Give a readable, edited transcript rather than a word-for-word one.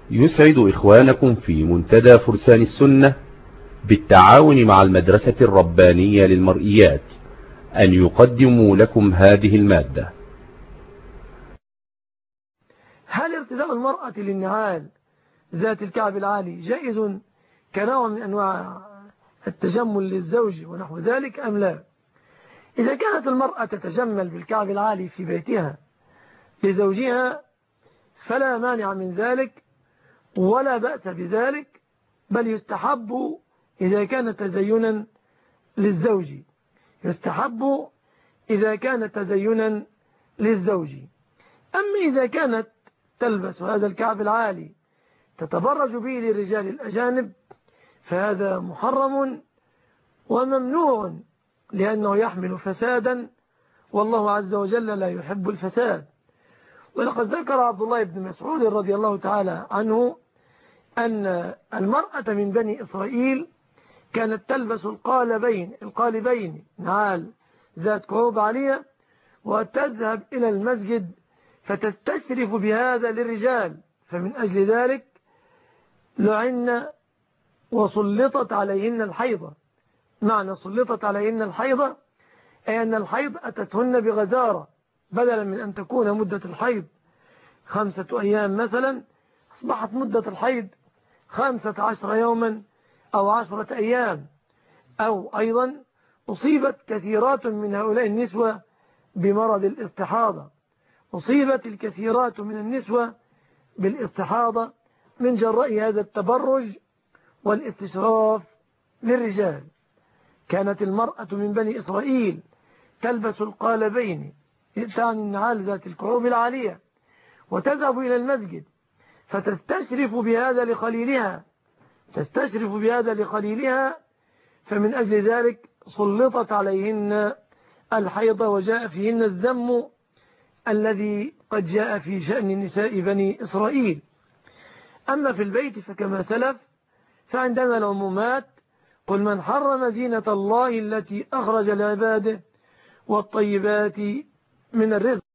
يسعد إخوانكم في منتدى فرسان السنة بالتعاون مع المدرسة الربانية للمرئيات أن يقدموا لكم هذه المادة. هل ارتداء المرأة للنعال ذات الكعب العالي جائز كنوع من أنواع التجمل للزوج ونحو ذلك أم لا؟ إذا كانت المرأة تتجمل بالكعب العالي في بيتها لزوجها فلا مانع من ذلك ولا بأس بذلك، بل يستحب إذا كان تزينا للزوج، يستحب إذا كان تزينا للزوج. أما إذا كانت تلبس هذا الكعب العالي تتبرج به للرجال الأجانب فهذا محرم وممنوع، لأنه يحمل فسادا والله عز وجل لا يحب الفساد. ولقد ذكر عبد الله بن مسعود رضي الله تعالى عنه أن المرأة من بني إسرائيل كانت تلبس القالبين نعال ذات كعوب عالية وتذهب إلى المسجد فتستشرف بهذا للرجال، فمن أجل ذلك لعن وسلطت عليهن الحيضة. معنى سلطت عليهن الحيضة أي أن الحيض أتتهن بغزارة، بدلا من أن تكون مدة الحيض 5 أيام مثلا أصبحت مدة الحيض 15 يوما أو 10 أيام. أو أيضا أصيبت كثيرات من هؤلاء النسوة بمرض الاستحاضة، أصيبت الكثيرات من النسوة بالاستحاضة من جراء هذا التبرج والاستشراف للرجال. كانت المرأة من بني إسرائيل تلبس القالبين تعني النعال ذات الكعوب العالية وتذهب إلى المسجد فتستشرف بهذا لخليلها، فمن أجل ذلك سلطت عليهن الحيضة وجاء فيهن الذم الذي قد جاء في شأن نساء بني إسرائيل. أما في البيت فكما سلف فعندنا العمومات: قل من حرم زينة الله التي أخرج لعباده والطيبات من الرزق.